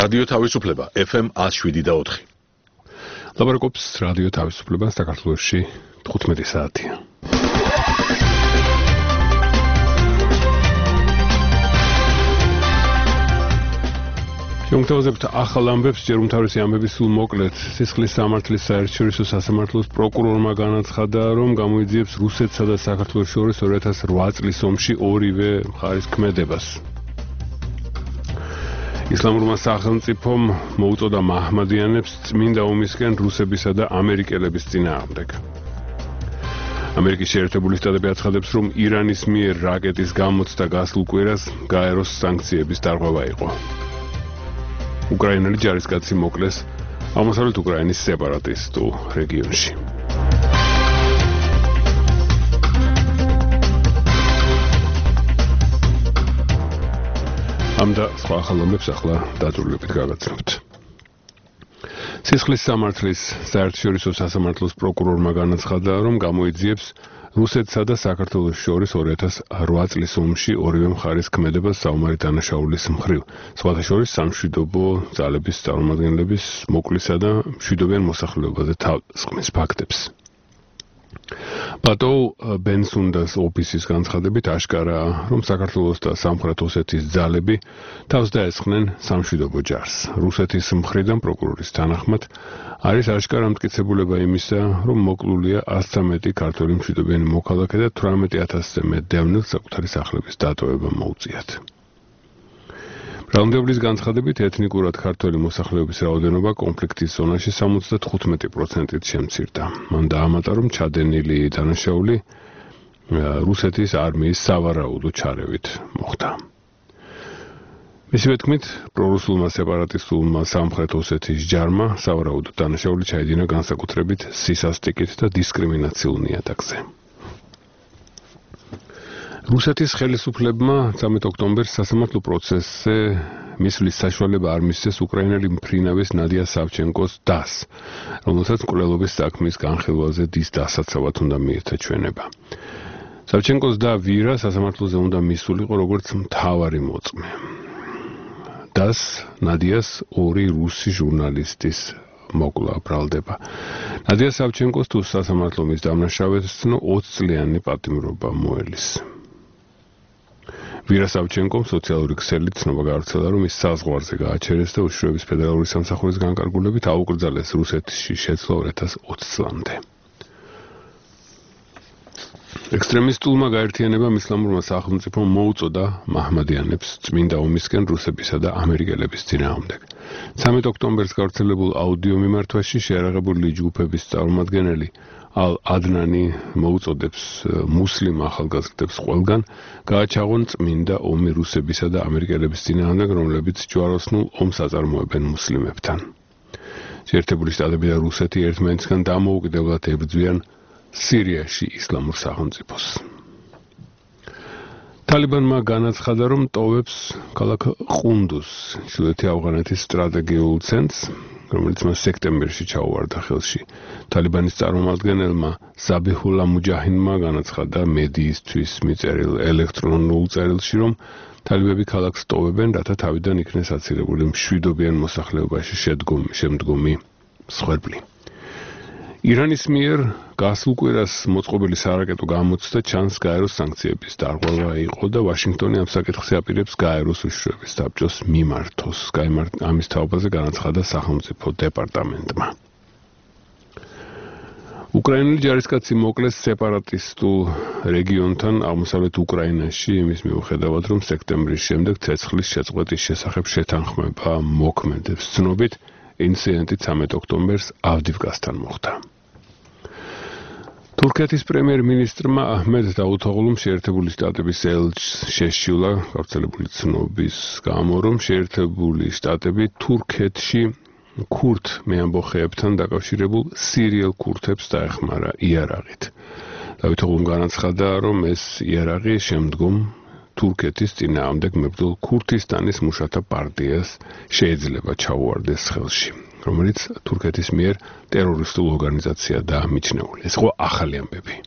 რადიო თავისუფლება FM 107.4. ლაპარაკობს რადიო თავისუფლება საქართველოში 15 საათია. Შემოგთავაზებთ ახალ ამბებს, ჯერ უმთავრესი ამბები სულ მოკლედ. სისხლის სამართლის საერთაშორისო სასამართლოს პროკურორმა განაცხადა, რომ გამოიძიებს რუსეთსა და საქართველოს შორის 2008 წლის ომში ორივე მხარის ქმედებას. ისლამურმა სახელმწიფომ მოუწოდა მაჰმადიანებს წმინდა ომისკენ რუსებისა და ამერიკელების წინააღმდეგ. ამერიკის შეერთებული შტატები აცხადებს, რომ ირანის მიერ რაკეტის გამოცდა გასულ კვირას გაეროს სანქციების დარღვევა იყო. უკრაინელი ჯარისკაცი მოკლეს აღმოსავლეთ უკრაინის სეპარატისტულ რეგიონში. ამ და სხვა ახალამებს ახლა დაწვრილებით გაგაცნობთ. სისხლის სამართლის საერთაშორისო სასამართლოს პროკურორმა განაცხადა, რომ გამოიძიებს რუსეთსა და საქართველოს შორის 2008 წლის ომში ორივე მხარის ქმედებას საომარი დანაშაულის მხრივ, სხვათა შორის სამშვიდობო ძალების წარმომადგენლების მოკლისა და მშვიდობიან მოსახლეობაზე თავსხმის ფაქტებს. პატო ბენსუნდას ოფისის განცხადებით აშკარაა, რომ საქართველოს და სამხრეთ ოსეთის ძალები თავს დაესხნენ სამშვიდობო ჯარს. რუსეთის მხრიდან პროკურორის თანახმად არის აშკარა მტკიცებულება იმისა, რომ მოკლულია 100-ზე მეტი ქართველი მშვიდობიანი მოქალაქე და 18,000-ზე მეტ დევნილს საკუთარი სახლების დატოვება მოუწიათ. მრავლმდებლის განცხადებით ეთნიკურად ქართველი მოსახლეობის რაოდენობა კონფლიქტის ზონაში 75%-ით შემცირდა. მან დაამატა, რომ ჩადენილი დანაშაული რუსეთის არმიის სავარაუდო ჩარევით მოხდა. მისივე თქმით, პრორუსულმა სეპარატისტულმა სამხრეთ ოსეთის ჯარმა სავარაუდო დანაშაული ჩაედინა განსაკუთრებით სისასტიკით და დისკრიმინაციულ ნიადაგზე. რუსეთის ხელისუფლებმა 13 ოქტომბერს სასამართლო პროცესზე მისვლის საშუალება არ მისცეს უკრაინელი მფრინავის ნადია სავჩენკოს დას, რომელსაც მკვლელობის საქმის განხილვაზე დის დასაცავად უნდა მიეცა ჩვენება. სავჩენკოს და ვირა სასამართლოზე უნდა მისულიყო როგორც მთავარი მოწმე. დას ნადიას ორი რუსი ჟურნალისტის მოკლა ბრალდება. ნადია სავჩენკოს თუ სასამართლო მის დამნაშავესნო 20 წლიანი პატიმრობა მოელის. ვირა სავჩენკომ სოციალური ქსელით ცნობა გავრცელა, რომ ის საზღვარზე გააჩერეს და უშიშროების ფედერალური სამსახურის განკარგულებით აუკრძალეს რუსეთში შეცვლა 2020 წლამდე. ექსტრემისტულმა გაერთიანებამ ისლამურმა სახელმწიფომ მოუწოდა მაჰმადიანებს წმინდა ომისკენ რუსებისა და ამერიკელების წინააღმდეგ. 13 ოქტომბერს გავრცელებულ აუდიო მიმართვაში შეიარაღებული ჯგუფების წარმომადგენელი ალ-ადნანი მოუწოდებს მუსლიმ ახალგაზრდებს ყველგან გააჩაღონ წმინდა ომი რუსებისა და ამერიკელების წინააღმდეგ, რომლებიც ჯვაროსნულ ომს აწარმოებენ მუსლიმებთან. შეერთებული შტატები და რუსეთი ერთმანეთისგან დამოუკიდებლად ებრძვიან სირიაში ისლამურ სახელმწიფოს. ტალიბანმა განაცხადა, რომ ტოვებს ქალაქ ყუნდუს, ჩრდილოეთი ავღანეთის სტრატეგიულ ცენტრს, რომელიც მას სექტემბერში ჩაუვარდა ხელში. ტალიბანის წარმომადგენელმა ზაბიჰულა მუჯაჰინმა განაცხადა მედიისთვის მიწერილ ელექტრონულ წერილში, რომ ტალიბები ქალაქს ტოვებენ, რათა თავიდან იქნეს აცილებული მშვიდობიან მოსახლეობაში შემდგომი მსხვერპლი. ირანის მიერ გასულ კვირას მოწყობილი სარაკეტო გამოცდა ჩანს გაეროს სანქციების დარღვევა იყო და ვაშინგტონი ამ საკითხზე აპირებს გაეროს უშიშროების საბჭოს მიმართოს. ამის თაობაზე განაცხადა სახელმწიფო დეპარტამენტმა. უკრაინელი ჯარისკაცი მოკლეს სეპარატისტულ რეგიონთან აღმოსავლეთ უკრაინაში იმის მიუხედავად, რომ სექტემბრის შემდეგ ცეცხლის შეწყვეტის შესახებ შეთანხმება მოქმედებს. ცნობით, ინციდენტი 13 ოქტომბერს ავდივკასთან მოხდა. თურქეთის პრემიერ-მინისტრმა აჰმედ დაუთოღლუმ შეერთებული შტატების ელჩს შეშილა გავრცელებული ცნობის გამო, რომ შეერთებული შტატები თურქეთში ქურთ მეამბოხეებთან დაკავშირებულ სირიელ ქურთებს დაეხმარა იარაღით. დაუთოღლუმ განაცხადა, რომ ეს იარაღი შემდგომ თურქეთის წინააღმდეგ მებრძოლ ქურთისტანის მუშათა პარტიას შეიძლება ჩაუვარდეს ხელში, რომელიც თურქეთის მიერ ტერორისტულ ორგანიზაციადაა მიჩნეული. ეს იყო ახალი ამბები.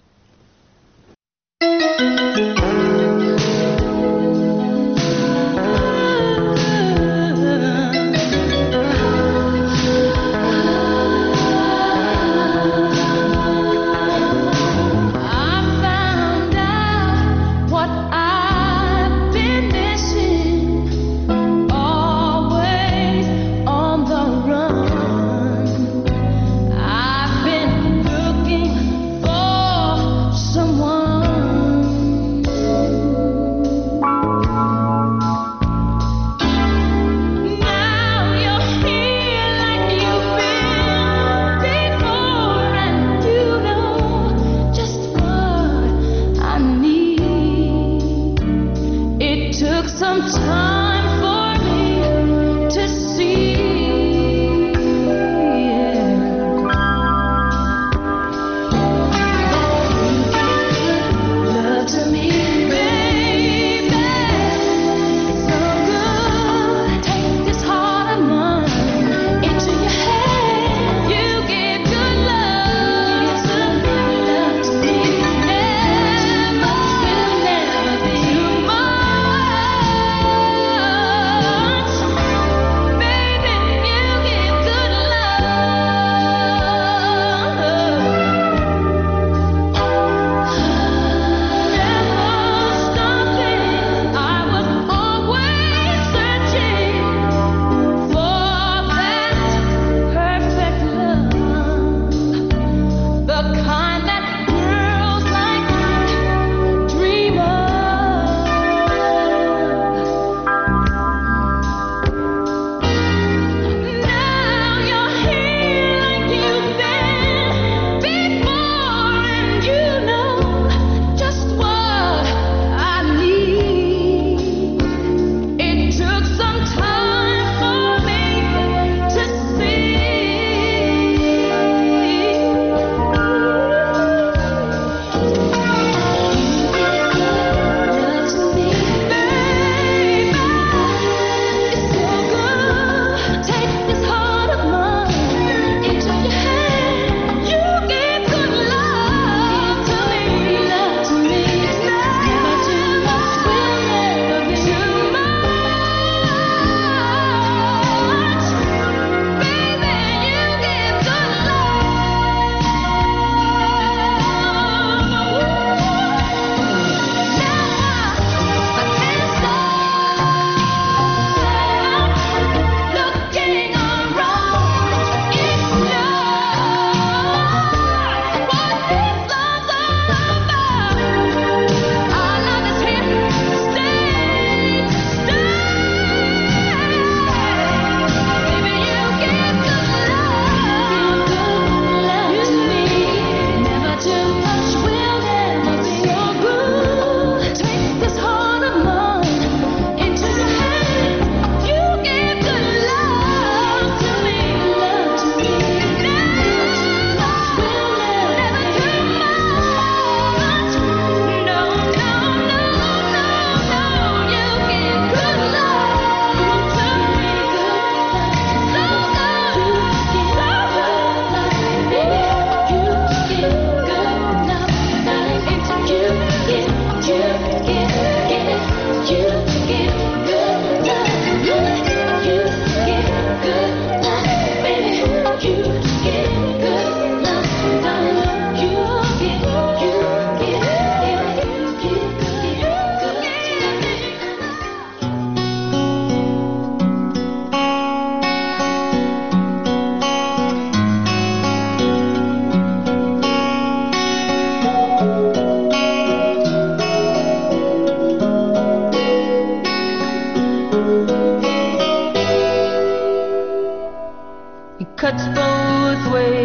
cuts both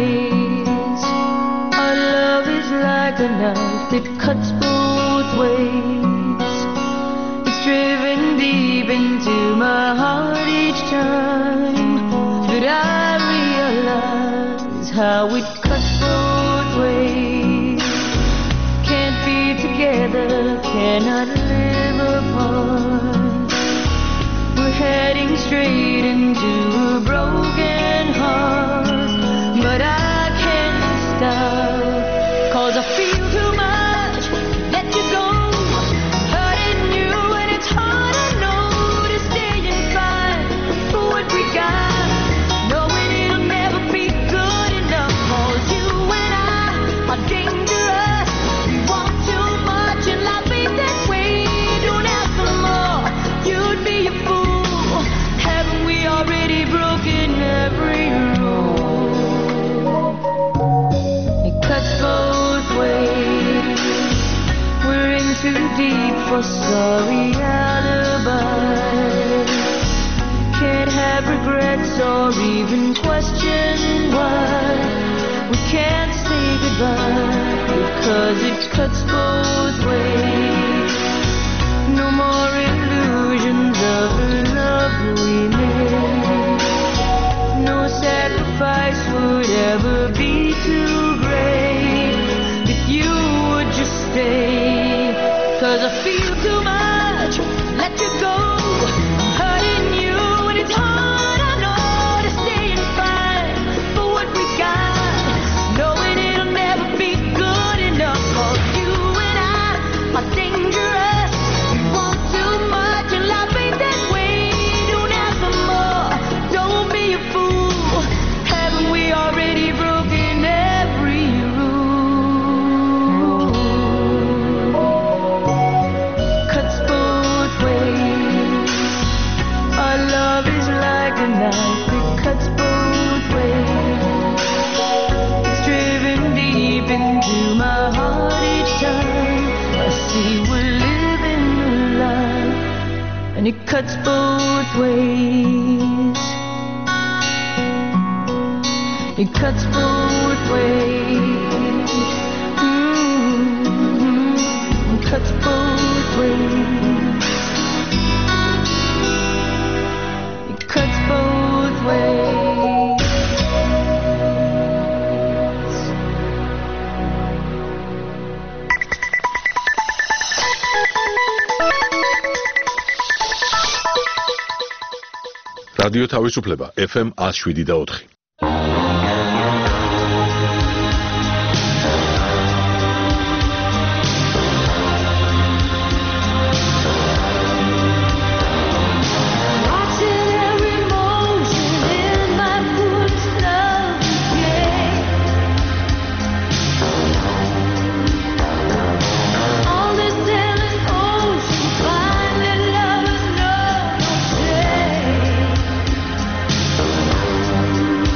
ways. Our love is like a knife that cuts both ways. It's driven deep into my heart each time that I realize how it cuts both ways. Can't be together, cannot live apart. We're heading straight into a broken heart, but I can't stop, 'cause I feel too much, let you go, hurting you, and it's hard, I know, to stay and fight for what we got, knowing it'll never be good enough, 'cause you and I are dangerous, we want too much, and life ain't that way, don't ask for more, you'd be a fool, haven't we already broken every rule? It cuts both ways, we're in too deep for sorry alibis, can't have regrets or even question why we can't say goodbye, because it cuts both ways. No more illusions 'cause I feel too much. Let you go, I'm hurting you, and it's hard, I know, to stay and fight for what we got, knowing it'll never be good enough. 'Cause you and I are dangerous. We want too much, and life ain't that way. Don't ask for more, don't be a fool. Haven't we already broken every rule? Cuts both ways. Our love is like a knife, it cuts both ways. It's driven deep into my heart each time I see we're living a lie, and it cuts both ways. It cuts both ways. It cuts both ways. It cuts both ways. რადიო თავისუფლება FM 107.4. Watching every motion in my footsteps, yeah. On this endless ocean, finding lovers know no shame.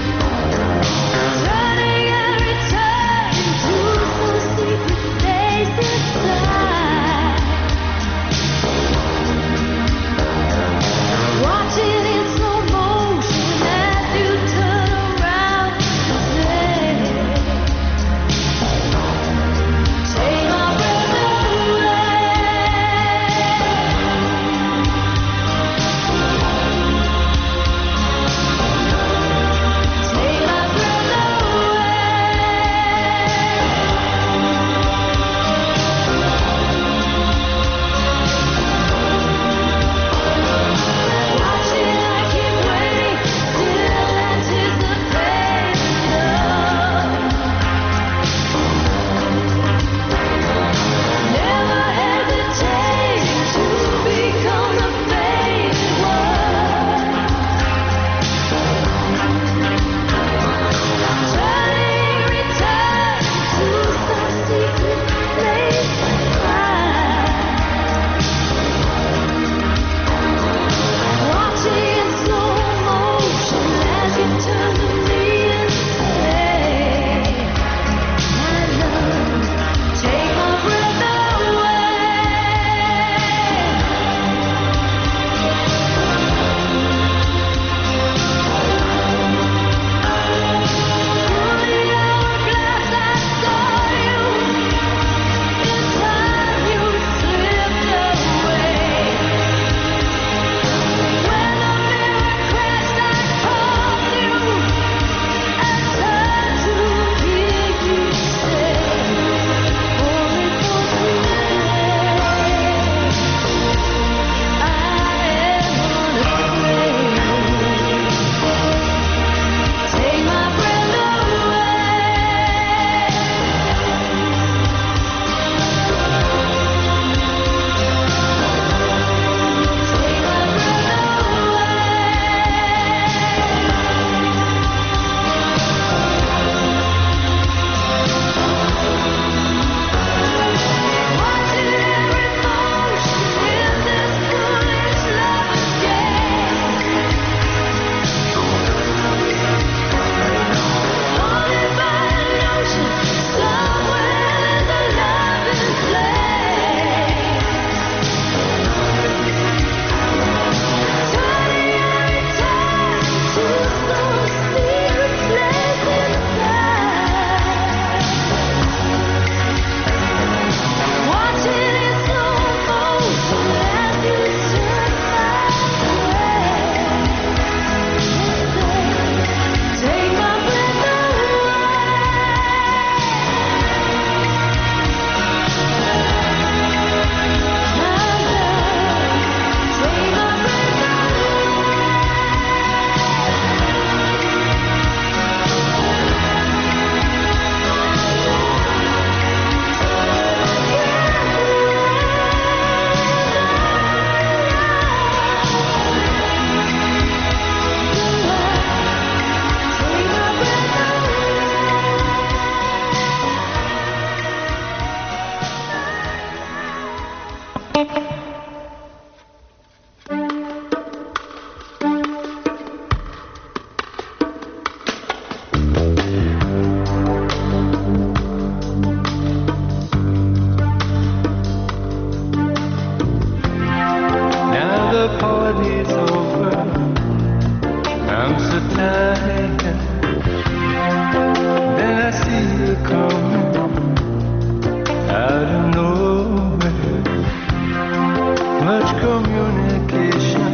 much communication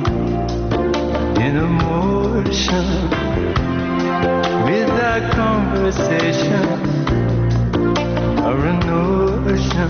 in emotion without conversation or a notion.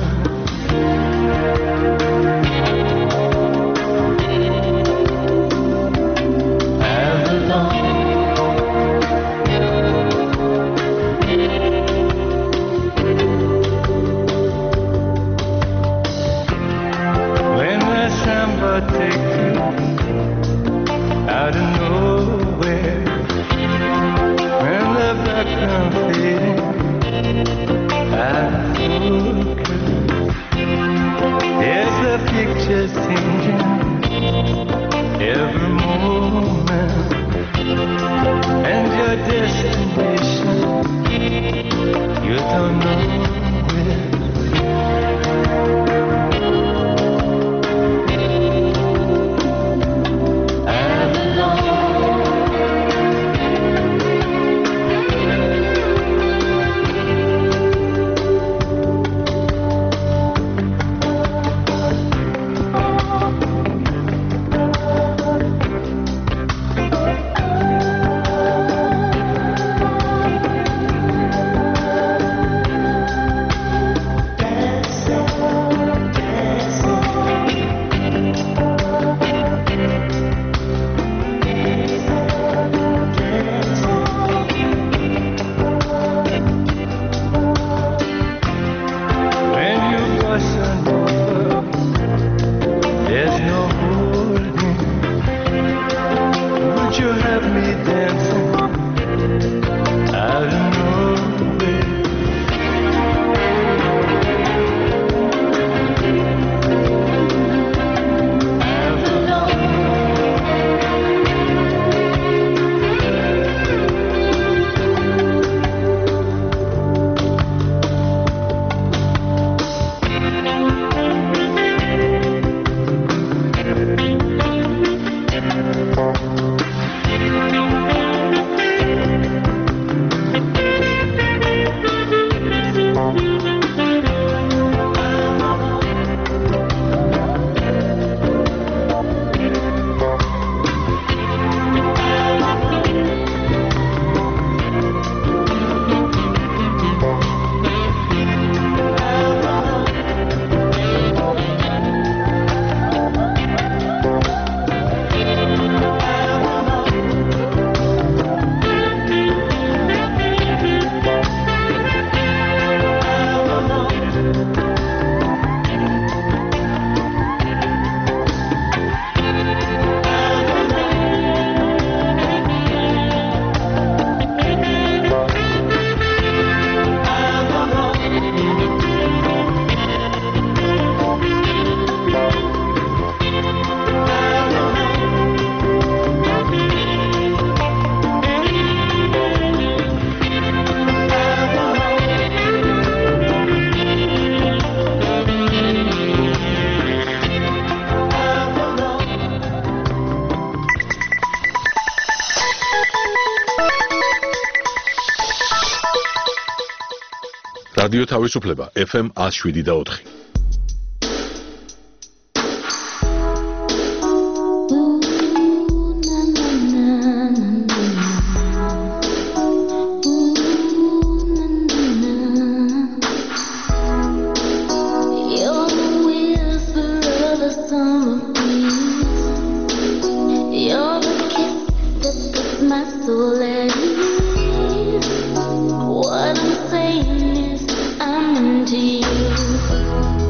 Take you out of nowhere when the background fading out of focus. There's the pictures changing every moment, and your destination you don't know where. რადიო თავისუფლება FM 107.4. What I'm saying is I'm into you.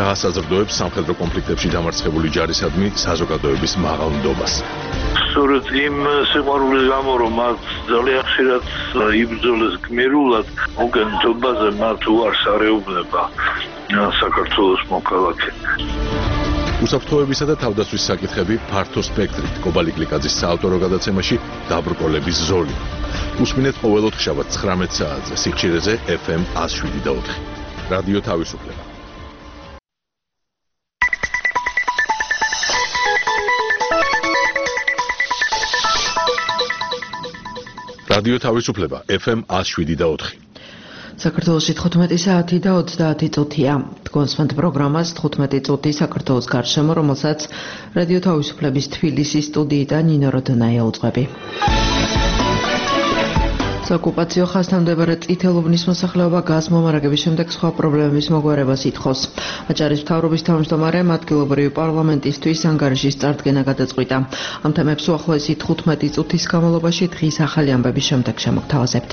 გაასაზრდოებს სამხედრო კონფლიქტებში დამარცხებული ჯარისადმი საზოგადოების მაღალ ნდობას. სწორედ იმ სიყვარულის გამო, რომ მათ ძალიან ხშირად იბრძოლეს გმირულად, მოგენთობაზე მათ უარს არეუბნება საქართველოს მოქალაქე. უსაფრთხოებისა და თავდაცვის საკითხები ფართო სპექტრით კობალი კლიკაძის საავტორო გადაცემაში დაბრკოლების ზოლი. უსმინეთ ყოველ ოთხშაბათს 19 საათზე სიხშირეზე FM 107.4. რადიო თავისუფლება. რადიო თავისუფლება FM 107.4. საქართველოში 15 საათი და 30 წუთია. თქვენს პროგრამას 15 წუთი საქართველოს გარშემო, რომელსაც რადიო თავისუფლების თბილისის სტუდიიდან ნინო როდონაია უძღვები. ოკუპაციო ხაზთან მდებარე წითელუბნის მოსახლეობა გაზმომარაგების შემდეგ სხვა პრობლემების მოგვარებას ითხოვს. აჭარის მთავრობის თავმჯდომარემ ადგილობრივი პარლამენტისთვის ანგარიშის წარდგენა გადაწყვიტა. ამ თემებს უახლოესი 15 წუთის განმავლობაში დღის ახალი ამბების შემდეგ შემოგთავაზებთ.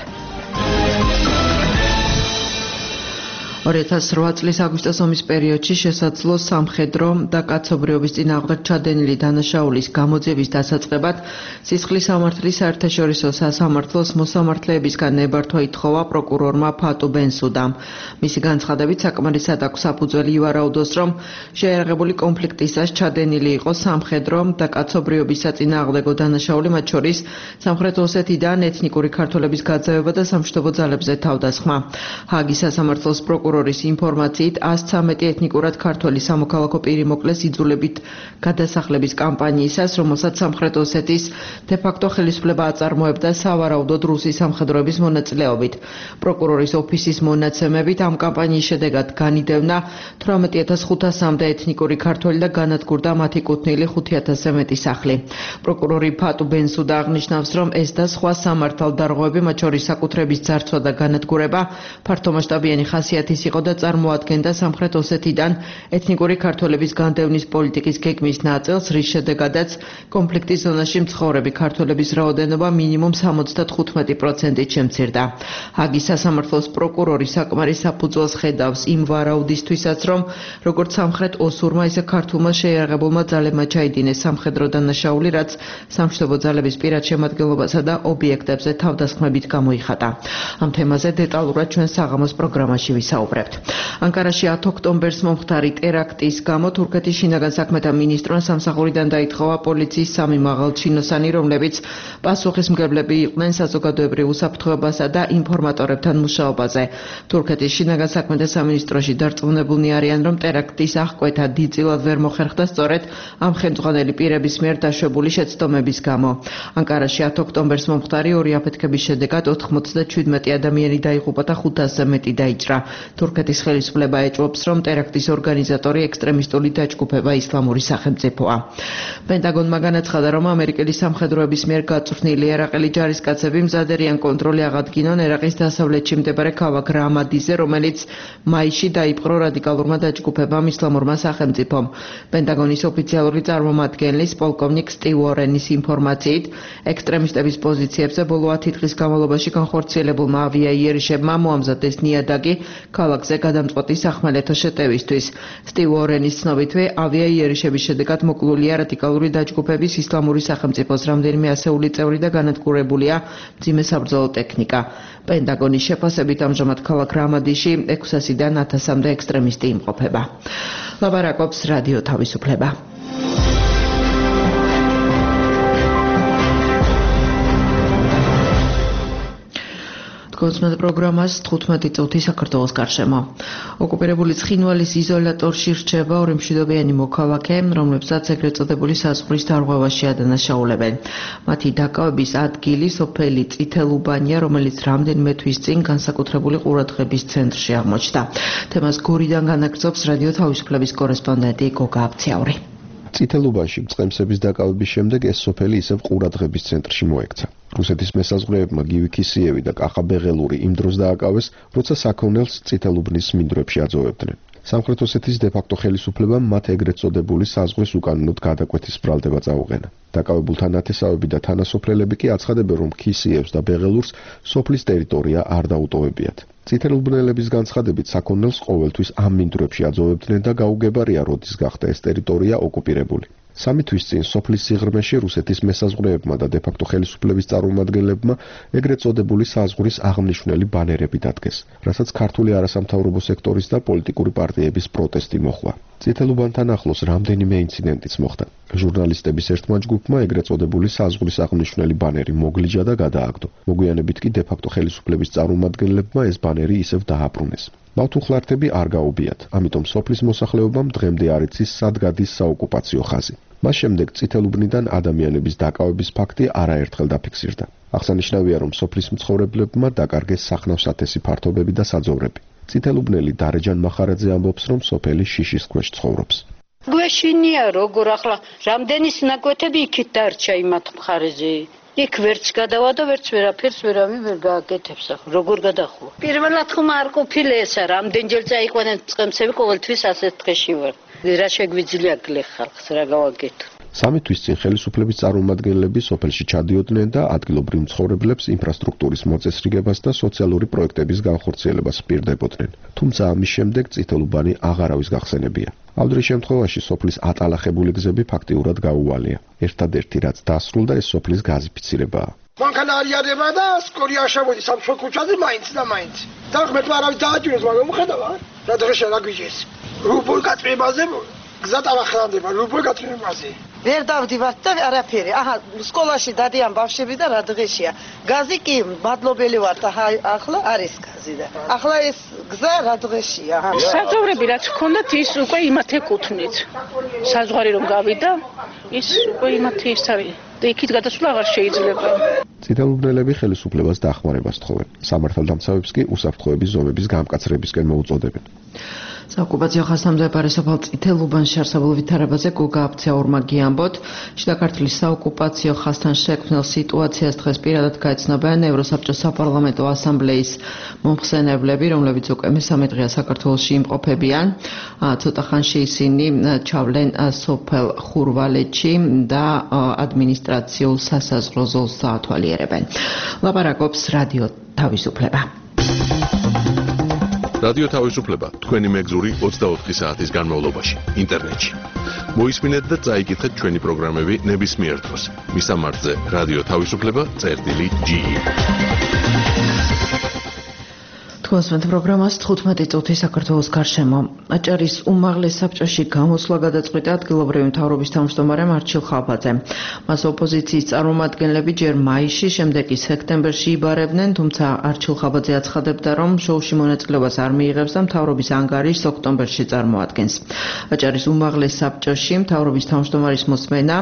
2008 წლის აგვისტოს ომის პერიოდში შესაძლო სამხედრო და კაცობრიობის წინააღმდეგ ჩადენილი დანაშაულის გამოძიების დასაწყებად სისხლის სამართლის საერთაშორისო სასამართლოს მოსამართლეებისგან ნებართვა ითხოვა პროკურორმა ფატუ ბენსუდამ. მისი განცხადებით საკმარისად აქვს საფუძველი ივარაუდოს, რომ შეიარაღებული კონფლიქტისას ჩადენილი იყო სამხედრო და კაცობრიობის საწინააღმდეგო დანაშაული, მათ შორის სამხრეთ ოსეთიდან ეთნიკური ქართველების გაძევება და სამშვიდობო ძალებზე თავდასხმა. ჰააგის სასამართლოს პროკურორი ინფორმაციით 113 ეთნიკურად ქართველი სამოქალაქო პირი მოკლეს იძულებით გადასახლების კამპანიისას, რომელსაც სამხრეთ ოსეთის დე-ფაქტო ხელისუფლება აწარმოებდა სავარაუდოდ რუსი სამხედროების მონაწილეობით. პროკურორის ოფისის მონაცემებით ამ კამპანიის შედეგად განიდევნა 18500-მდე ეთნიკური ქართველი და განადგურდა მათი კუთვნილი 5000-ზე მეტი სახლი. პროკურორი ფატუ ბენსუდა აღნიშნავს, რომ ეს და სხვა სამართალდარღვევები, მათ შორის საკუთრების ძარცვა და განადგურება, ფართომასშტაბიანი ხასიათის იყო და წარმოადგენდა სამხრეთ ოსეთიდან ეთნიკური ქართველების განდევნის პოლიტიკის გეგმის ნაწილს, რის შედეგადაც კონფლიქტის ზონაში მცხოვრები ქართველების რაოდენობა მინიმუმ 75%-ით შემცირდა. ჰააგის სასამართლოს პროკურორი საკმარის საფუძველს ხედავს იმ ვარაუდისთვისაც, რომ როგორც სამხრეთ ოსურმა, ისე ქართულმა შეიარაღებულმა ძალებმა ჩაიდინეს სამხედრო დანაშაული, რაც სამშვიდობო ძალების პირად შემადგენლობასა და ობიექტებზე თავდასხმებით გამოიხატა. ამ თემაზე დეტალურად ჩვენ საღამოს პროგრამაში ვისაუბრებთ. ანკარაში 10 ოქტომბერს მომხდარი ტერაქტის გამო თურქეთის შინაგან საქმეთა მინისტრმა სამსახურიდან დაითხოვა პოლიციის 3 მაღალჩინოსანი, რომლებიც პასუხისმგებლები იყვნენ საზოგადოებრივ უსაფრთხოებასა და ინფორმატორებთან მუშაობაზე. თურქეთის შინაგან საქმეთა სამინისტროში დარწმუნებულნი არიან, რომ ტერაქტის აღკვეთა დიდწილად ვერ მოხერხდა სწორედ ამ ხელმძღვანელი პირების მიერ დაშვებული შეცდომების გამო. ანკარაში 10 ოქტომბერს მომხდარი ორი აფეთქების შედეგად 97 ადამიანი დაიღუპა და 500-ზე მეტი დაიჭრა. თურქეთის ხელისუფლება ეჭვობს, რომ ტერაქტის ორგანიზატორი ექსტრემისტული დაჯგუფება ისლამური სახელმწიფოა. პენტაგონმა განაცხადა, რომ ამერიკელი სამხედროების მიერ გაწვრთნილი ერაყელი ჯარისკაცები მზად არიან კონტროლი აღადგინონ ერაყის დასავლეთში მდებარე ქალაქ რამადიზე, რომელიც მაისში დაიპყრო რადიკალურმა დაჯგუფებამ ისლამურმა სახელმწიფომ. პენტაგონის ოფიციალური წარმომადგენლის პოლკოვნიკ სტივ უორენის ინფორმაციით, ექსტრემისტების პოზიციებზე ბოლო 10 დღის განმავლობაში განხორციელებულმა ავიაიერიშებმა მოამზადეს ნიადაგი ქალაქზე გადამწყვეტი სახმელეთო შეტევისთვის. სტივ უორენის ცნობითვე, ავიაიერიშების შედეგად მოკლულია რადიკალური დაჯგუფების ისლამური სახელმწიფოს რამდენიმე ასეული წევრი და განადგურებულია მძიმე საბრძოლო ტექნიკა. პენტაგონის შეფასებით ამჟამად ქალაქ რამადიში 600-დან 1000-მდე ექსტრემისტი იმყოფება. ლაბარაკობს რადიო თავისუფლება. კონსმეთ პროგრამას 15 წუთი საქართველოს გარშემო. ოკუპირებული ცხინვალის იზოლატორში რჩება ორი მშვიდობიანი მოქალაქე, რომლებსაც ეგრეთ წოდებული საზღვრის დარღვევაში ადანაშაულებენ. მათი დაკავების ადგილი სოფელი წითელუბანია, რომელიც რამდენიმე თვის წინ განსაკუთრებული ყურადღების ცენტრში აღმოჩნდა. თემას გორიდან განაგრძობს რადიო თავისუფლების კორესპონდენტი გოგა აბციაური. წითელუბანში მწყემსების დაკავების შემდეგ ეს სოფელი ისევ ყურადღების ცენტრში მოექცა. რუსეთის მესაზღვრეებმა გივი ქისიევი და კახა ბეღელური იმ დროს დააკავეს, როცა საქონელს წითელუბნის მინდვრებში აძოვებდნენ. სამხრეთ ოსეთის დე-ფაქტო ხელისუფლებამ მათ ეგრეთ წოდებული საზღვრის უკანონოდ გადაკვეთის ბრალდება წაუყენა. დაკავებულთა ნათესავები და თანასოფლელები კი აცხადებენ, რომ ქისიევს და ბეღელურს სოფლის ტერიტორია არ დაუტოვებიათ. წითელუბნელების განცხადებით საქონელს ყოველთვის ამ მინდვრებში აძოვებდნენ და გაუგებარია როდის გახდა ეს ტერიტორია ოკუპირებული. 3 თვის წინ სოფლის სიღრმეში რუსეთის მესაზღვრეებმა და დე-ფაქტო ხელისუფლების წარმომადგენლებმა ეგრეთ წოდებული საზღვრის აღნიშნული ბანერები დადგეს, რასაც ქართული არასამთავრობო სექტორის და პოლიტიკური პარტიების პროტესტი მოჰყვა. წითელუბანთან ახლოს რამდენიმე ინციდენტიც მოხდა. ჟურნალისტების ერთმა ჯგუფმა ეგრეთ წოდებული საზღვრის აღნიშნული ბანერი მოგლიჯა და გადააგდო. მოგვიანებით კი დე-ფაქტო ხელისუფლების წარმომადგენლებმა ეს ბანერი ისევ დააბრუნეს. ნავთუხლართები არ გაუბიათ, ამიტომ სოფლის მოსახლეობამ დღემდე არ იცის სად გადის საოკუპაციო ხაზი. მას შემდეგ წითელუბნიდან ადამიანების დაკავების ფაქტი არაერთხელ დაფიქსირდა. აღსანიშნავია, რომ სოფლის მცხოვრებლებმა დაკარგეს სახნავ-სათესი ფართობები და საძოვრები. წითელუბნელი დარეჯან მახარაძე ამბობს, რომ სოფელი შიშის ქვეშ ცხოვრობს. გვეშინია როგორ ახლა რამდენი სნაკვეთები იქით დარჩა იმათ მხარეზე. იქ ვერც გადავა და ვერც ვერაფერს ვერავინ ვერ გააკეთებს. როგორ გადახვა? პირველად ხომ არ ყოფილა ესა, რამდენჯერ წაიყვანენ წყემსები, ყოველთვის ასეთ დღეში ვარ. რა შეგვიძლია გლე ხალხს რა გავაკეთო? 3 თვის წინ ხელისუფლების წარმომადგენლები სოფელში ჩადიოდნენ და ადგილობრივ მცხოვრებლებს ინფრასტრუქტურის მოწესრიგებას და სოციალური პროექტების განხორციელებას პირდებოდნენ. თუმცა ამის შემდეგ წითელუბანი აღარავის გახსენებია. ავდრის შემთხვევაში სოფლის ატალახებული გზები ფაქტიურად გაუვალია. ერთადერთი რაც დასრულდა ეს სოფლის გაზიფიცირებაა. მანქანა არიარება და სკორი აშავოდი სამშო ქუჩაზე მაინც და მაინც. დაღმეთ არავის დააჭიროს, მაგრამ უხედავა რა დღეშა რა გვიჯეს. რუბულ გაწმებაზე გზა ტალახანდება, რუბულ გაწმებაზე. ვერ დავდივართ და არაფერი. აჰა, სკოლაში დადიან ბავშვები და რა დღეშია. გაზი კი მადლობელი ვარ და ახლა არის გაზი და. ახლა ეს გზა რა დღეშია. საძოვრები რაც ჰქონდათ ის უკვე იმათ ეკუთვნით. საზღვარი რომ გავიდა, ის უკვე იმათ ის არის. და იქით გადასვლა აღარ შეიძლება. წითელუბნელები ხელისუფლებას დახმარებას თხოვენ. სამართალდამცავებს კი უსაფრთხოების ზომების გამკაცრებისკენ მოუწოდებენ. საოკუპაციო ხაზთან მდებარე სოფელ წითელუბანში არსებულ ვითარებაზე გოგა აფცეაურმა გიამბოთ. შიდა ქართლის საოკუპაციო ხაზთან შექმნილ სიტუაციას დღეს პირადად გაეცნობიან ევროსაბჭოს საპარლამენტო ასამბლეის მომხსენებლები, რომლებიც უკვე მესამე დღეა საქართველოში იმყოფებიან. ცოტა ხანში ისინი ჩავლენ სოფელ ხურვალეთში და ადმინისტრაციულ სასაზღვრო ზოლს დაათვალიერებენ. ლაპარაკობს რადიო თავისუფლება. რადიო თავისუფლება თქვენი მეგზური 24 საათის განმავლობაში ინტერნეტში. მოისმინეთ და წაიკითხეთ ჩვენი პროგრამები ნებისმიერ დროს. მისამართზე რადიო თავისუფლება.ge. თქვენს პროგრამას 15 წუთი საქართველოს გარშემო. აჭარის უმაღლეს საბჭოში გამოსვლა გადაწყვიტა ადგილობრივი მთავრობის თავმჯდომარემ არჩილ ხალბაძემ. მას ოპოზიციის წარმომადგენლები ჯერ მაისში, შემდეგ კი სექტემბერში იბარებდნენ, თუმცა არჩილ ხალბაძე აცხადებდა, რომ შოუში მონაწილეობას არ მიიღებს და მთავრობის ანგარიშს ოქტომბერში წარმოადგენს. აჭარის უმაღლეს საბჭოში მთავრობის თავმჯდომარის მოსმენა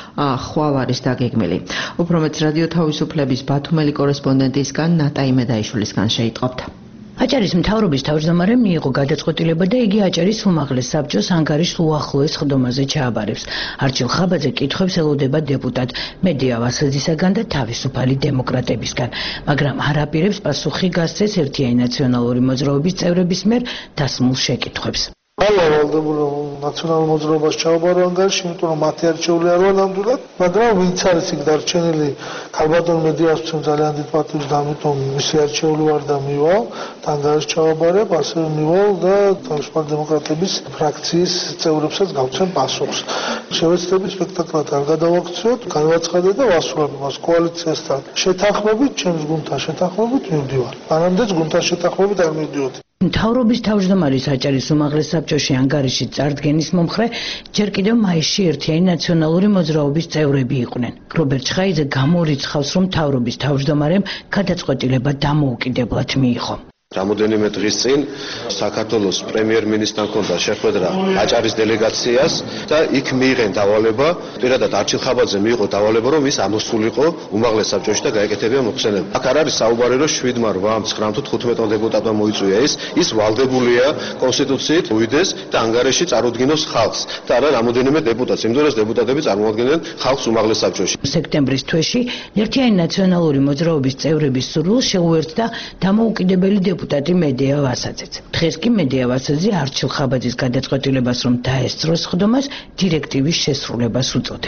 ხვალ არის დაგეგმილი. უფრო მეც რადიო თავისუფლების ბათუმელი კორესპონდენტისგან ნატა იმედაიშვილისგან შეიტყობთ. აჭარის მთავრობის თავმჯდომარემ მიიღო გადაწყვეტილება და იგი აჭარის უმაღლეს საბჭოს ანგარიშს უახლოეს ხდომაზე ჩააბარებს. არჩილ ხაბაძე კითხვებს ელოდება დეპუტატ მედია ვასაძისაგან და თავისუფალი დემოკრატებისგან, მაგრამ არ აპირებს პასუხი გასცეს ერთიანი ნაციონალური მოძრაობის წევრების მიერ დასმულ შეკითხვებს. ვალდებულო ნაციონალურ მოძრაობას ჩააბარო ანგარიში, იმიტომ რომ მათი არჩეული არ ვარ ნამდვილად, მაგრამ ვინც არის იქ დარჩენილი ქალბატონ მედიასთან ძალიან დიდ პატივს და ამიტომ მისი არჩეული ვარ და მივალ და ანგარიშს ჩააბარებ, ასევე მივალ და თავისუფალი დემოკრატების ფრაქციის წევრებსაც გავცემ პასუხს. შევეცდები სპექტაკლად არ გადავაქციოთ, განვაცხადე და ვასრულებ მას კოალიციასთან შეთანხმებით, ჩემს გუნდთან შეთანხმებით მივდივარ. მანამდეც გუნდთან შეთანხმებით არ მივდიოდი. მთავრობის თავმჯდომარის აჭარის უმაღლეს საბჭოში ანგარიში წარდგენის მომხრე ჯერ კიდევ მაისში ერთიანი ნაციონალური მოძრაობის წევრები იყვნენ. რობერტ ჩხაიძე გამორიცხავს, რომ მთავრობის თავმჯდომარემ გადაწყვეტილება დამოუკიდებლად მიიღო. რამოდენიმე დღის წინ საქართველოს პრემიერ-მინისტრთან ჰქონდა შეხვედრა აჭარის დელეგაციას და იქ მიიღენ დავალება, პირადად არჩილ ხაბაძე მიიღო დავალება, რომ ის ამოსულიყო უმაღლეს საბჭოში და გაეკეთებია მოხსენება. აქ არ არის საუბარი, რომ 7-მა, 8-მა, 9-მა თუ 15-მა დეპუტატმა მოიწვია ის ვალდებულია კონსტიტუციით უიდეს და ანგარიში წარუდგინოს ხალხს და არა რამოდენიმე დეპუტატს, იმიტომ რომ დეპუტატები წარმოადგენენ ხალხს უმაღლეს საბჭოში. სექტემბრის თვეში ერთიანი ნაციონალური მოძრაობის წევრების სურვილს შეუერთდა დამოუკიდებელი დეპუტატი მედია ვასაძეც. დღეს კი მედია ვასაძე არჩილ ხაბაძის გადაწყვეტილებას, რომ დაესწროს ხდომას, დირექტივის შესრულებას უწოდებს.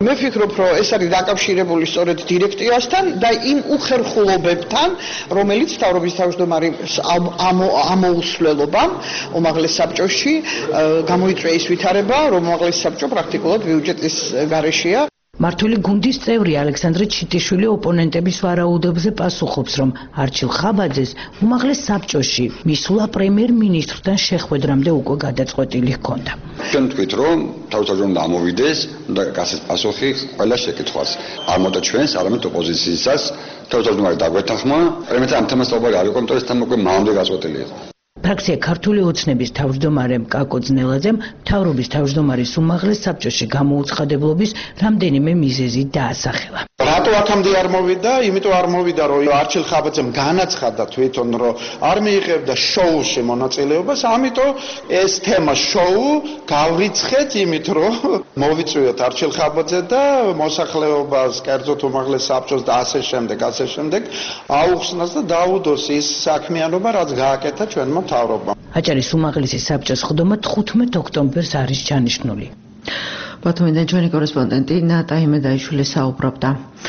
მე ვფიქრობ, რომ ეს არის დაკავშირებული სწორედ დირექტივასთან და იმ უხერხულობებთან, რომელიც მთავრობის თავმჯდომარის ამოუსვლელობამ უმაღლეს საბჭოში გამოიწვია ის ვითარება, რომ უმაღლეს საბჭო პრაქტიკულად ბიუჯეტის გარეშეა. მართული გუნდის წევრი ალექსანდრე ჩიტიშვილი ოპონენტების ვარაუდებზე პასუხობს, რომ არჩილ ხაბაძეს უმაღლეს საბჭოში მისვლა პრემიერ-მინისტრთან შეხვედრამდე უკვე გადაწყვეტილი ჰქონდა. ჩვენ ვთქვით, რომ თავმჯდომარემ ამოვიდეს და გასცეს პასუხი ყველა შეკითხვას. არ მოდა ჩვენს, არამედ ოპოზიციისას თავმჯდომარე დაგვეთანხმა, პრემიერთან ამ თემას საუბარი არ იყო, იმიტომ ეს თემა უკვე მანამდე გაწყვეტილი იყო. ფრაქცია ქართული ოცნების თავმჯდომარემ კაკო ძნელაძემ მთავრობის თავმჯდომარის უმაღლეს საბჭოში გამოუცხადებლობის რამდენიმე მიზეზი დაასახელა. რატო აქამდე არ მოვიდა? იმიტომ არ მოვიდა, რომ არჩილ ხაბაძემ განაცხადა თვითონ, რომ არ მიიღებდა შოუში მონაწილეობას, ამიტომ ეს თემა შოუ გავრიცხეთ იმით, რომ მოვიწვიოთ არჩილ ხაბაძე და მოსახლეობას, კერძოდ უმაღლეს საბჭოს და ასე შემდეგ აუხსნას და დაუდოს ის საქმიანობა, რაც გააკეთა ჩვენმა მთავრობამ. აჭარის უმაღლესი საბჭოს ხდომა 15 ოქტომბერს არის ჩანიშნული. ბათუმიდან ჩვენი კორესპონდენტი ნატა იმედაიშვილი საუბრობდა.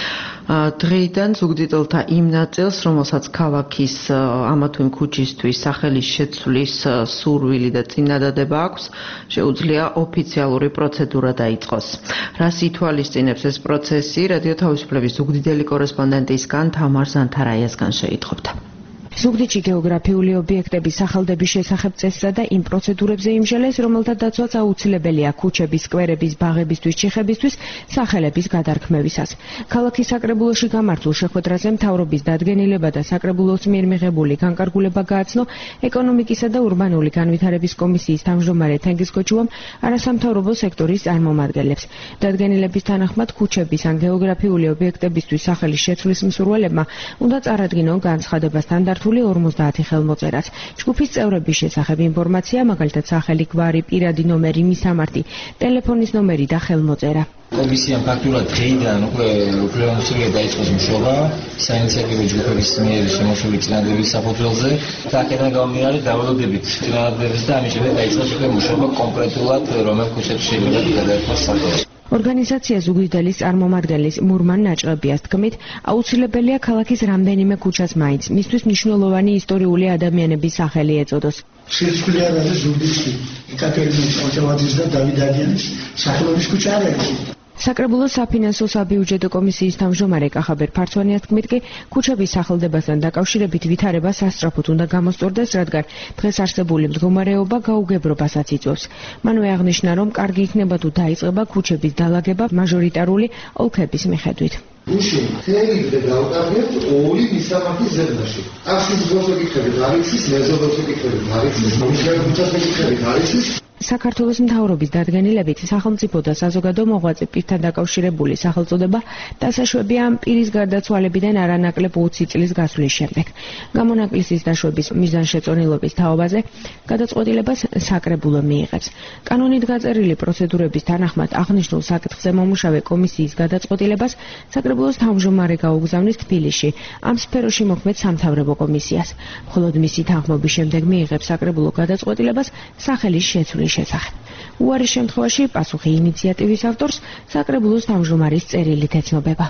დღეიდან ზუგდიდელთა იმ ნაწილს, რომელსაც ქალაქის ამა თუ იმ ქუჩისთვის სახელის შეცვლის სურვილი და წინადადება აქვს, შეუძლია ოფიციალური პროცედურა დაიწყოს. რას ითვალისწინებს ეს პროცესი? რადიო თავისუფლების ზუგდიდელი კორესპონდენტისგან თამარ ზანთარაიასგან შეიტყობთ. ზუგდიდში გეოგრაფიული ობიექტების სახელდების შესახებ წესსა და იმ პროცედურებზე იმჟელეს, რომელთა დაცვაც აუცილებელია ქუჩების, სკვერების, ბაღებისთვის, ჩიხებისთვის სახელების გადარქმევისას. ქალაქის საკრებულოში გამართულ შეხვედრაზე მთავრობის დადგენილება და საკრებულოს მიერ მიღებული განკარგულება გააცნო ეკონომიკისა და ურბანული განვითარების კომისიის თავმჯდომარე თენგიზ კოჩუამ არასამთავრობო სექტორის წარმომადგენლებს. დადგენილების თანახმად ქუჩების ან გეოგრაფიული ობიექტებისთვის სახელის შეცვლის მსურველებმა უნდა წარადგინონ განცხადება სტანდარტ 50 ხელმოწერას. ჯგუფის წევრების შესახებ ინფორმაცია, მაგალითად სახელი, გვარი, პირადი ნომერი, მისამართი, ტელეფონის ნომერი და ხელმოწერა. კომისიამ ფაქტურად დღეიდან უკვე უფლებამოსილია დაიწყოს მუშაობა საინიციატივო ჯგუფების მიერ შემოშული წინადადების საფუძველზე და აქედან გამომდინარე დავალოდებით წინადადებას და ამის შემდეგ დაიწყოს უკვე მუშაობა კონკრეტულად რომელ ქუჩებში შეიძლება გადაერქვას სახელი. ორგანიზაცია ზუგდიდის წარმომადგენლის მურმან ნაჭყებიას თქმით, აუცილებელია ქალაქის რამდენიმე ქუჩას მაინც მისთვის მნიშვნელოვანი ისტორიული ადამიანების სახელი ეწოდოს. შეცვლილი არ არის ზუგდიდში ეკატერინე ჭავჭავაძის და დავით დადიანის სახელობის ქუჩა არ არის. საკრებულოს საფინანსო საბიუჯეტო კომისიის თავმჯდომარე კახაბერ ფარცვანიას თქმით კი, ქუჩების სახელდებასთან დაკავშირებით ვითარება სასწრაფოდ უნდა გამოსწორდეს, რადგან დღეს არსებული მდგომარეობა გაუგებრობასაც იწვევს. მანვე აღნიშნა, რომ კარგი იქნება თუ დაიწყება ქუჩების დალაგება მაჟორიტარული ოლქების მიხედვით. გუშინ ხელი და დავტარგეთ ორი მისამართის ზეგნაში. ახლის გზას ეკითხებით, არიცის მეზობელს ეკითხებით, არიცის მომჟღერებითაც ეკითხებით, არიცის საქართველოს მთავრობის დადგენილებით სახელმწიფო და საზოგადო მოღვაწე პირთან დაკავშირებული სახელწოდება დასაშვებია ამ პირის გარდაცვალებიდან არანაკლებ 20 წლის გასვლის შემდეგ. გამონაკლისის დაშვების მიზანშეწონილობის თაობაზე გადაწყვეტილებას საკრებულო მიიღებს. კანონით გაწერილი პროცედურების თანახმად აღნიშნულ საკითხზე მომუშავე კომისიის გადაწყვეტილებას საკრებულოს თავმჯდომარე გაუგზავნის თბილისში ამ სფეროში მოქმედ სამთავრებო კომისიას. მხოლოდ მისი თანხმობის შემდეგ მიიღებს საკრებულო გადაწყვეტილებას სახელის შეცვლის შესახებ. უარის შემთხვევაში პასუხი ინიციატივის ავტორს საკრებულოს თავმჯდომარის წერილით ეცნობება.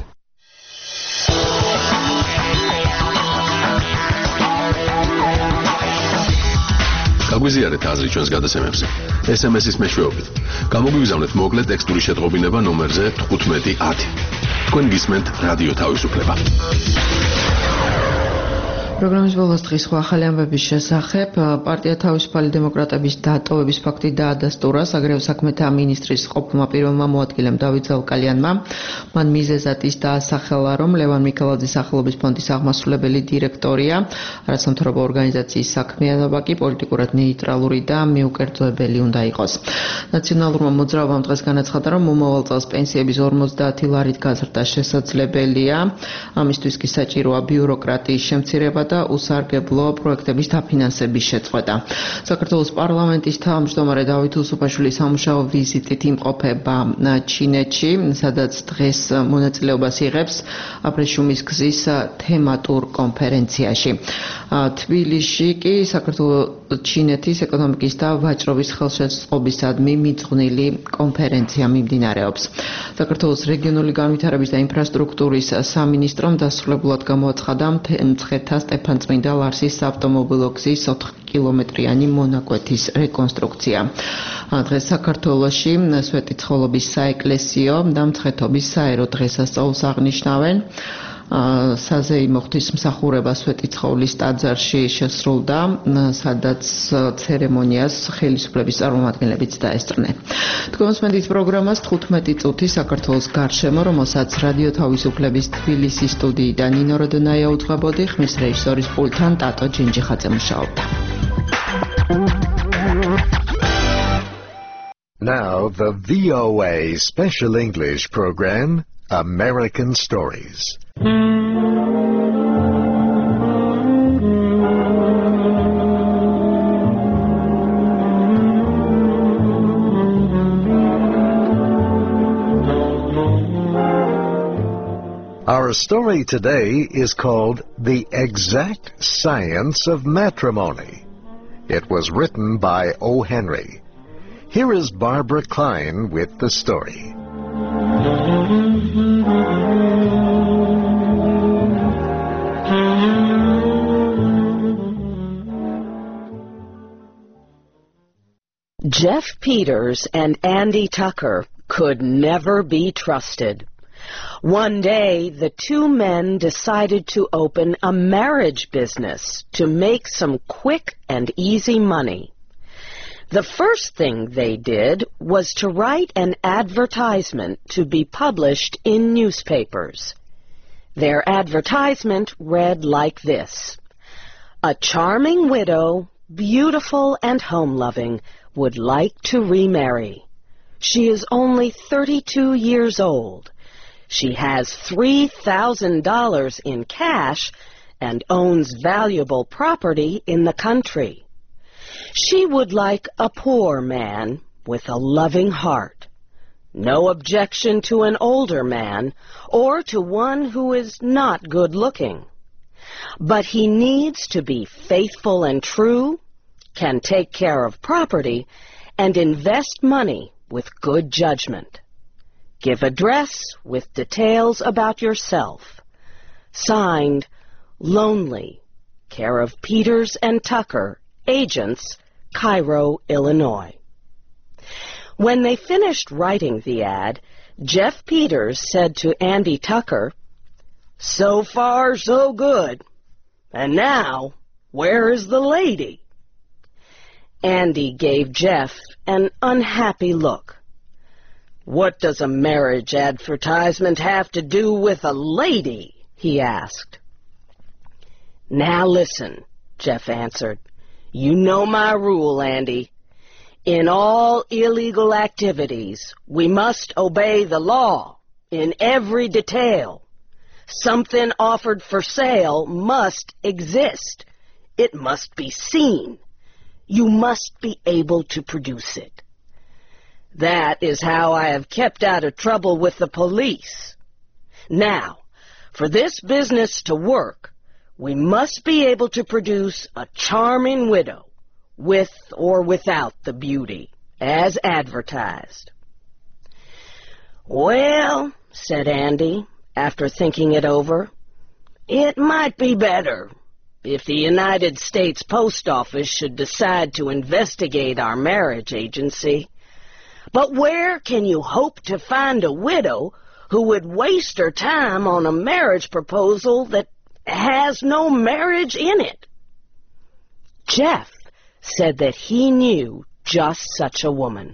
გაგვიზიარეთ აზრი ჩვენს გადაცემებზე. SMS-ის მეშვეობით. გამოგვიგზავნეთ მოკლე ტექსტური შეტყობინება ნომერზე 1510. თქვენ გისმენთ რადიო თავისუფლება. პროგრამის ბოლოს დღის სხვა ახალი ამბების შესახებ პარტია თავისუფალი დემოკრატების დატოვების ფაქტი დაადასტურა საგარეო საქმეთა მინისტრის ყოფილმა პირველმა მოადგილემ დავით ზალკალიანმა. მან მიზეზად ის დაასახელა, რომ ლევან მიქელაძის სახელობის ფონდის აღმასრულებელი დირექტორია, არასამთავრობო ორგანიზაციის საქმიანობა კი პოლიტიკურად ნეიტრალური და მიუკერძოებელი უნდა იყოს. ნაციონალურმა მოძრაობამ დღეს განაცხადა, რომ მომავალ წელს პენსიების 50 ლარით გაზრდა შესაძლებელია. ამისთვის კი საჭიროა ბიუროკრატიის შემცირება და უსარგებლო პროექტების დაფინანსების შეწყვეტა. საქართველოს პარლამენტის თავმჯდომარე დავით უსუფაშვილი სამუშაო ვიზიტით იმყოფება ჩინეთში, სადაც დღეს მონაწილეობას იღებს აბრეშუმის გზის თემატურ კონფერენციაში. თბილისში კი საქართველოს-ჩინეთის ეკონომიკის და ვაჭრობის ხელშეწყობისადმი მიძღვნილი კონფერენცია მიმდინარეობს. საქართველოს რეგიონული განვითარების და ინფრასტრუქტურის სამინისტრომ დასრულებულად გამოაცხადა მცხეთა სტეფანწმინდა ლარსის საავტომობილო გზის 4 კილომეტრიანი მონაკვეთის რეკონსტრუქცია. დღეს საქართველოში სვეტიცხოვლობის საეკლესიო და მცხეთობის საერო დღესასწაულს აღნიშნავენ. საზეიმო ღვთისმსახურება სვეტიცხოვლის ტაძარში შესრულდა, სადაც ცერემონიას ხელისუფლების წარმომადგენლებიც დაესწრნენ. დგომსმენდის პროგრამას 15 წუთი საქართველოს გარშემო, რომელსაც რადიო თავისუფლების თბილისის სტუდიიდან ნინო როდონაია უძღვებოდი, ხმის რეჟისორის პულტთან ტატო ჯინჯიხაძე მუშაობდა. Now the VOA Special English program, American Stories. Our story today is called The Exact Science of Matrimony. It was written by O. Henry. Here is Barbara Klein with the story. Jeff Peters and Andy Tucker could never be trusted. One day, the two men decided to open a marriage business to make some quick and easy money. The first thing they did was to write an advertisement to be published in newspapers. Their advertisement read like this: "A charming widow, beautiful and home-loving, would like to remarry. She is only 32 years old. She has $3,000 in cash and owns valuable property in the country. She would like a poor man with a loving heart. No objection to an older man or to one who is not good-looking. But he needs to be faithful and true, can take care of property, and invest money with good judgment. Give address with details about yourself. Signed, Lonely, care of Peters and Tucker, agents, Cairo, Illinois." When they finished writing the ad, Jeff Peters said to Andy Tucker, "So far, so good. And now, where is the lady?" Andy gave Jeff an unhappy look. "What does a marriage advertisement have to do with a lady?" he asked. "Now listen," Jeff answered. "You know my rule, Andy. In all illegal activities, we must obey the law in every detail. Something offered for sale must exist. It must be seen. You must be able to produce it. That is how I have kept out of trouble with the police. Now, for this business to work, we must be able to produce a charming widow, with or without the beauty, as advertised." "Well," said Andy, after thinking it over, "it might be better if the United States Post Office should decide to investigate our marriage agency. But where can you hope to find a widow who would waste her time on a marriage proposal that has no marriage in it?" Jeff said that he knew just such a woman.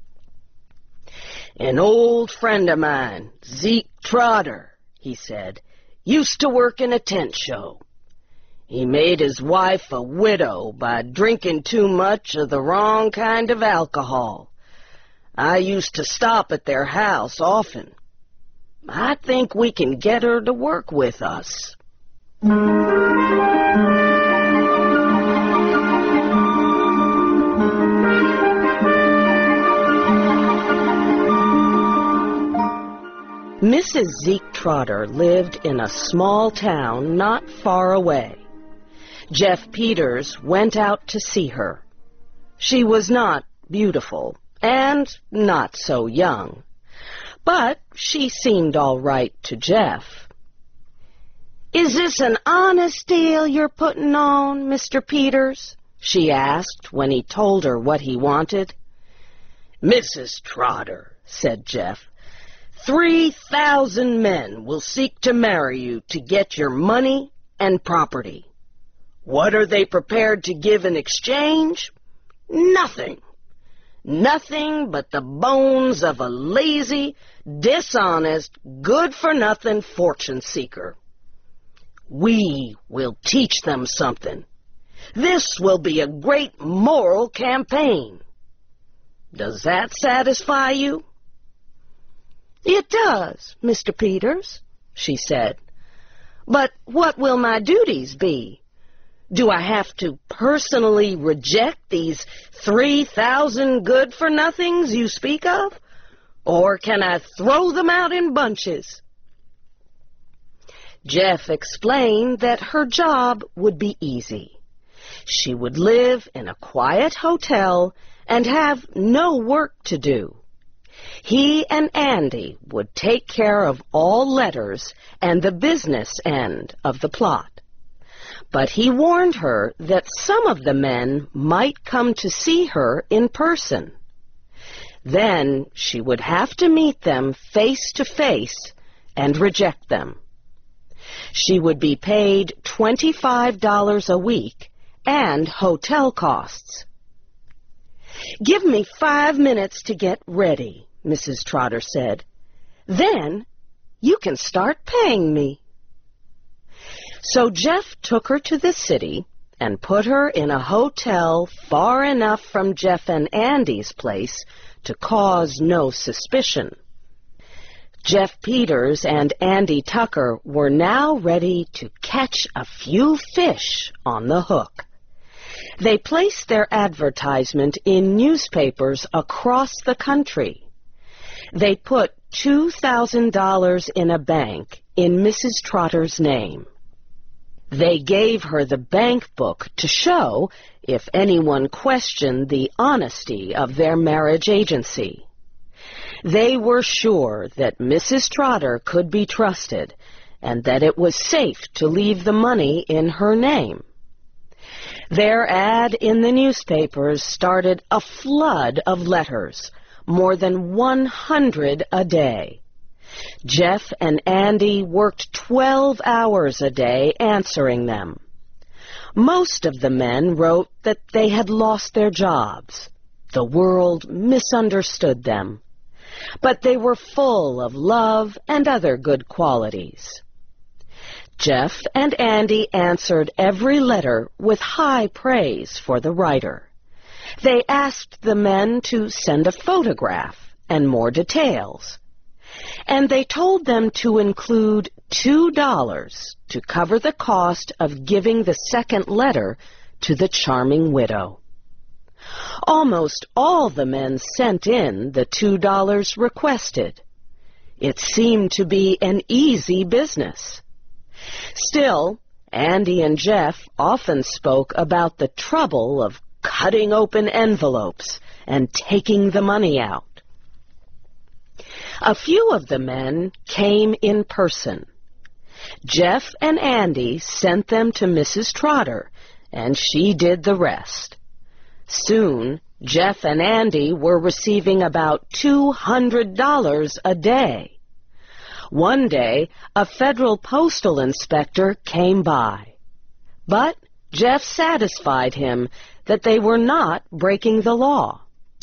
"An old friend of mine, Zeke Trotter," he said, "used to work in a tent show. He made his wife a widow by drinking too much of the wrong kind of alcohol. I used to stop at their house often. I think we can get her to work with us." Mrs. Zeke Trotter lived in a small town not far away. Jeff Peters went out to see her. She was not beautiful and not so young, but she seemed all right to Jeff. "Is this an honest deal you're putting on, Mr. Peters?" she asked when he told her what he wanted. "Mrs. Trotter," said Jeff, 3,000 men will seek to marry you to get your money and property. What are they prepared to give in exchange? Nothing. Nothing but the bones of a lazy, dishonest, good-for-nothing fortune seeker. We will teach them something. This will be a great moral campaign. Does that satisfy you?" "It does, Mr. Peters," she said. "But what will my duties be? Do I have to personally reject these 3,000 good-for-nothings you speak of? Or can I throw them out in bunches?" Jeff explained that her job would be easy. She would live in a quiet hotel and have no work to do. He and Andy would take care of all letters and the business end of the plot. But he warned her that some of the men might come to see her in person. Then she would have to meet them face to face and reject them. She would be paid $25 a week and hotel costs. "Give me 5 minutes to get ready," Mrs. Trotter said. "Then you can start paying me." So Jeff took her to the city and put her in a hotel far enough from Jeff and Andy's place to cause no suspicion. Jeff Peters and Andy Tucker were now ready to catch a few fish on the hook. They placed their advertisement in newspapers across the country. They put $2,000 in a bank in Mrs. Trotter's name. They gave her the bank book to show if anyone questioned the honesty of their marriage agency. They were sure that Mrs. Trotter could be trusted and that it was safe to leave the money in her name. Their ad in the newspapers started a flood of letters, more than 100 a day. Jeff and Andy worked 12 hours a day answering them. Most of the men wrote that they had lost their jobs. The world misunderstood them. But they were full of love and other good qualities. Jeff and Andy answered every letter with high praise for the writer. They asked the men to send a photograph and more details. And they told them to include $2 to cover the cost of giving the second letter to the charming widow. Almost all the men sent in the $2 requested. It seemed to be an easy business. Still, Andy and Jeff often spoke about the trouble of cutting open envelopes and taking the money out. A few of the men came in person. Jeff and Andy sent them to Mrs. Trotter, and she did the rest. Soon, Jeff and Andy were receiving about $200 a day. One day, a federal postal inspector came by. But Jeff satisfied him that they were not breaking the law.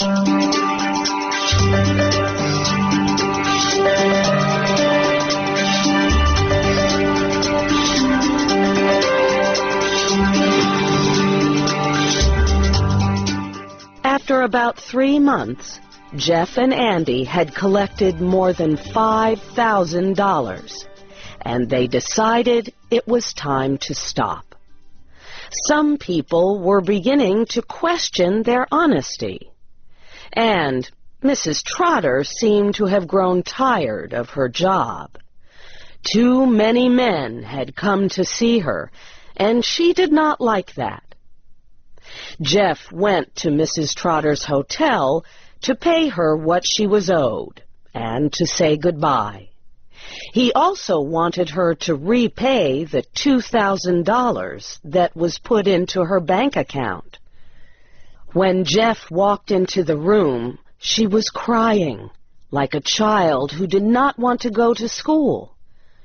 After about 3 months, Jeff and Andy had collected more than $5,000, and they decided it was time to stop. Some people were beginning to question their honesty, and Mrs. Trotter seemed to have grown tired of her job. Too many men had come to see her, and she did not like that. Jeff went to Mrs. Trotter's hotel to pay her what she was owed and to say goodbye. He also wanted her to repay the $2,000 that was put into her bank account. When Jeff walked into the room, she was crying like a child who did not want to go to school.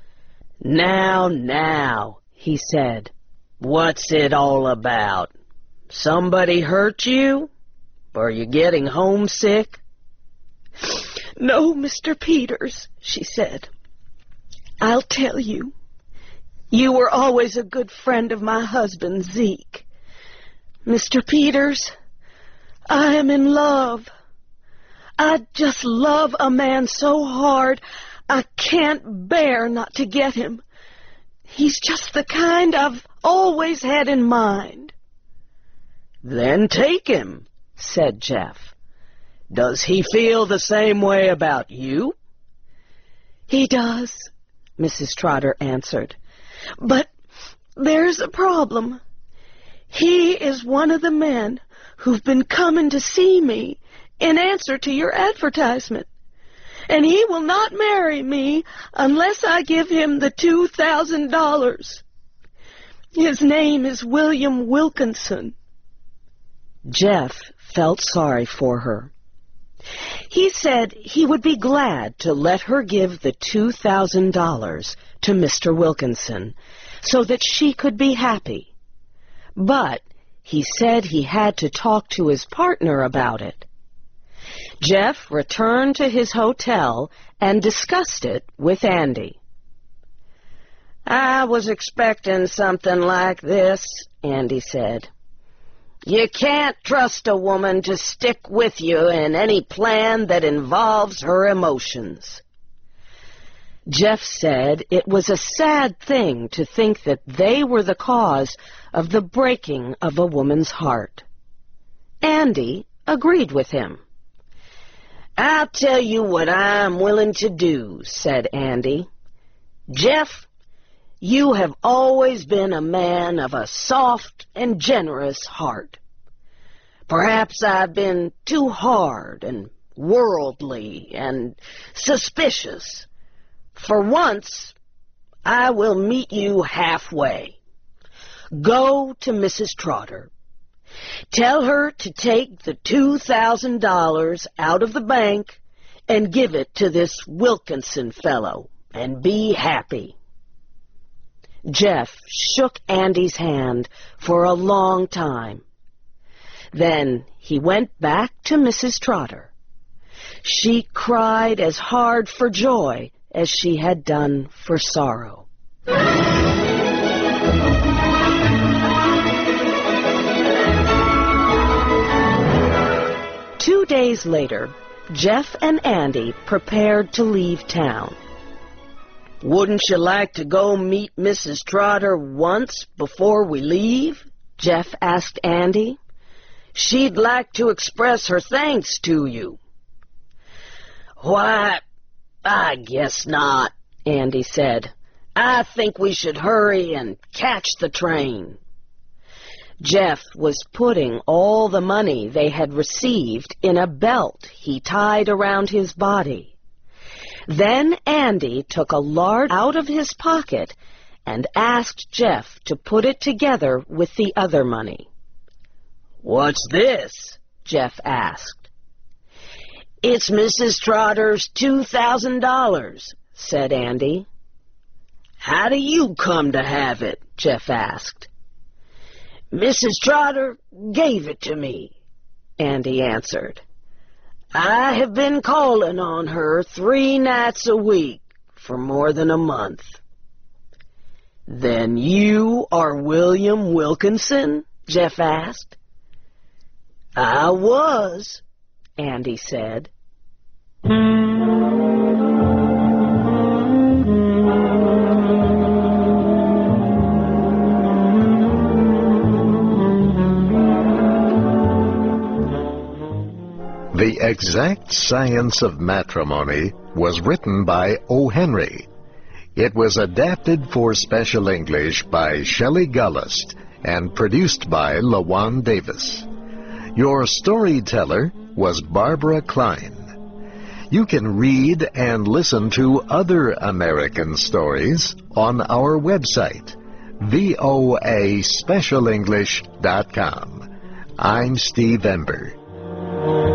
Now, he said, what's it all about? Somebody hurt you? Are you getting homesick? No, Mr. Peters, she said. I'll tell you. You were always a good friend of my husband, Zeke. Mr. Peters, I am in love. I just love a man so hard I can't bear not to get him. He's just the kind I've always had in mind. Then take him, said Jeff. Does he feel the same way about you? He does, Mrs. Trotter answered. But there's a problem. He is one of the men who've been coming to see me in answer to your advertisement. And he will not marry me unless I give him the $2,000. His name is William Wilkinson. Jeff felt sorry for her. He said he would be glad to let her give the $2,000 to Mr. Wilkinson so that she could be happy. But he said he had to talk to his partner about it. Jeff returned to his hotel and discussed it with Andy. I was expecting something like this, Andy said. You can't trust a woman to stick with you in any plan that involves her emotions. Jeff said it was a sad thing to think that they were the cause of the breaking of a woman's heart. Andy agreed with him. I'll tell you what I'm willing to do, said Andy. Jeff, you have always been a man of a soft and generous heart. Perhaps I've been too hard and worldly and suspicious. For once, I will meet you halfway. Go to Mrs. Trotter. Tell her to take the $2,000 out of the bank and give it to this Wilkinson fellow and be happy. Jeff shook Andy's hand for a long time. Then he went back to Mrs. Trotter. She cried as hard for joy as she had done for sorrow. 2 days later, Jeff and Andy prepared to leave town. Wouldn't you like to go meet Mrs. Trotter once before we leave? Jeff asked Andy. She'd like to express her thanks to you. Why, I guess not, Andy said. I think we should hurry and catch the train. Jeff was putting all the money they had received in a belt he tied around his body. Then Andy took a large out of his pocket and asked Jeff to put it together with the other money. What's this? Jeff asked. It's Mrs. Trotter's $2,000, said Andy. How do you come to have it? Jeff asked. Mrs. Trotter gave it to me, Andy answered. I have been calling on her 3 nights a week for more than a month. Then you are William Wilkinson? Jeff asked. I was, Andy said. Exact Science of Matrimony was written by O. Henry. It was adapted for Special English by Shelley Gullist and produced by LaJuan Davis. Your storyteller was Barbara Klein. You can read and listen to other American stories on our website, voaspecialenglish.com. I'm Steve Ember.